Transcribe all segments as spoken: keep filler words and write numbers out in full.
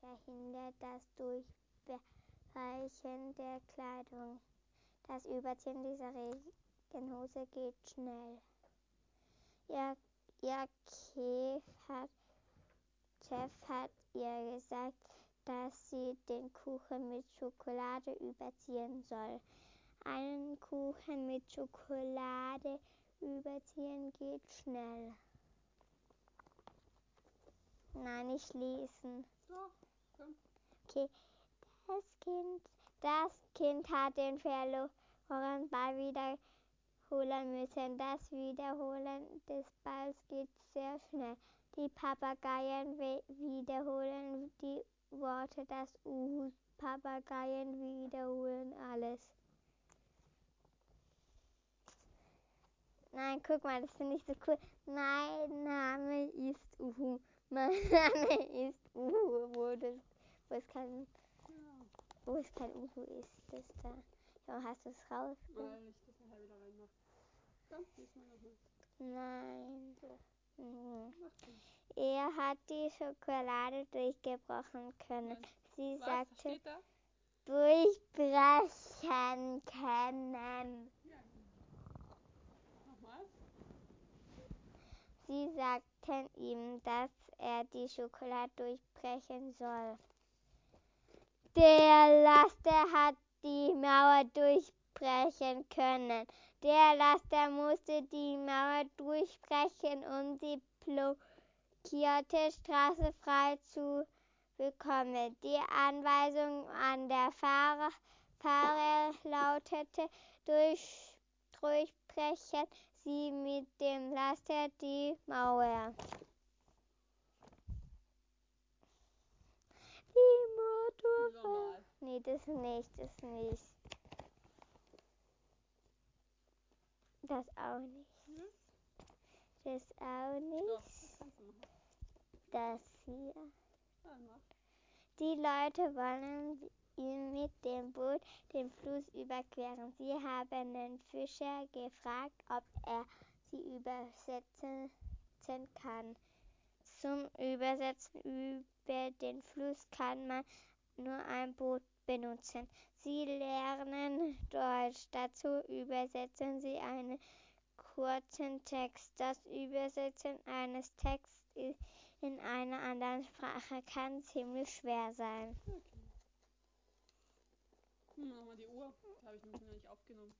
verhindert das Durchbrechen der Kleidung. Das Überziehen dieser Regenhose geht schnell. Ihr, ihr Chef hat, Chef hat ihr gesagt, dass sie den Kuchen mit Schokolade überziehen soll. Einen Kuchen mit Schokolade überziehen geht schnell. Nein, nicht lesen. Doch, komm. Okay. Das Kind, das Kind hat den verlorenen Ball wiederholen müssen. Das Wiederholen des Balls geht sehr schnell. Die Papageien wiederholen die Worte des Uhus. Papageien wiederholen alles. Nein, guck mal, das finde ich so cool. Mein Name ist Uhu. Mein Name ist Uhu. Wo, das, wo, es kein, wo es kein Uhu ist, das da. Ja, hast du es raus? Weil ich das nachher wieder reinmache. Komm, lies mal nochmal. Nein. So. Mhm. Mach du. Er hat die Schokolade durchgebrochen können. Nein. Sie Was sagte, steht da? durchbrechen können. Ja. Nochmal. Sie sagten ihm, dass er die Schokolade durchbrechen soll. Der Laster hat die Mauer durchbrechen können. Der Laster musste die Mauer durchbrechen, um die blockierte Straße frei zu bekommen. Die Anweisung an der Fahrer, Fahrer lautete, durch, durchbrechen Sie mit dem Laster die Mauer. Die Motor. Normal. Nee, das nicht, das nicht. Das auch nicht. Ja. Das auch nicht. Doch, das kannst du machen. Das hier. Ja, mach. Die Leute wollen ihn mit dem Boot den Fluss überqueren. Sie haben den Fischer gefragt, ob er sie übersetzen kann. Zum Übersetzen über den Fluss kann man nur ein Boot benutzen. Sie lernen Deutsch. Dazu übersetzen Sie einen kurzen Text. Das Übersetzen eines Texts in einer anderen Sprache kann ziemlich schwer sein. Okay. Hm, nochmal die Uhr. Da habe ich nämlich noch nicht aufgenommen.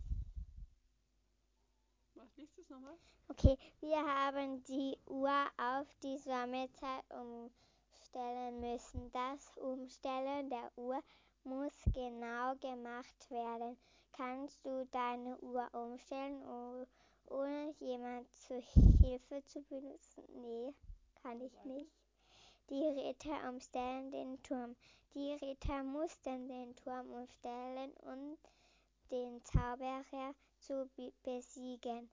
Was liest du es nochmal? Okay, wir haben die Uhr auf die Sommerzeit umstellen müssen. Das Umstellen der Uhr muss genau gemacht werden. Kannst du deine Uhr umstellen, ohne jemand zur Hilfe zu benutzen? Nee, kann ich nicht. Die Ritter umstellen den Turm. Die Ritter mussten den Turm umstellen, um den Zauberer zu besiegen.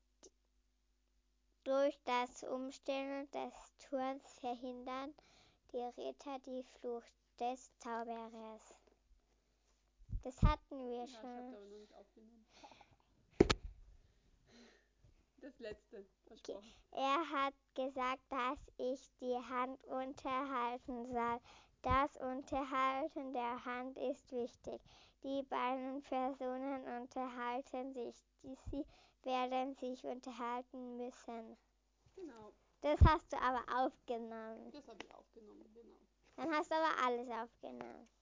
Durch das Umstellen des Turms verhindern die Ritter die Flucht des Zauberers. Das hatten wir Ja, schon. ich habe aber noch nicht aufgenommen. Das letzte, versprochen. Er hat gesagt, dass ich die Hand unterhalten soll. Das Unterhalten der Hand ist wichtig. Die beiden Personen unterhalten sich. Sie werden sich unterhalten müssen. Genau. Das hast du aber aufgenommen. Das habe ich aufgenommen, genau. Dann hast du aber alles aufgenommen.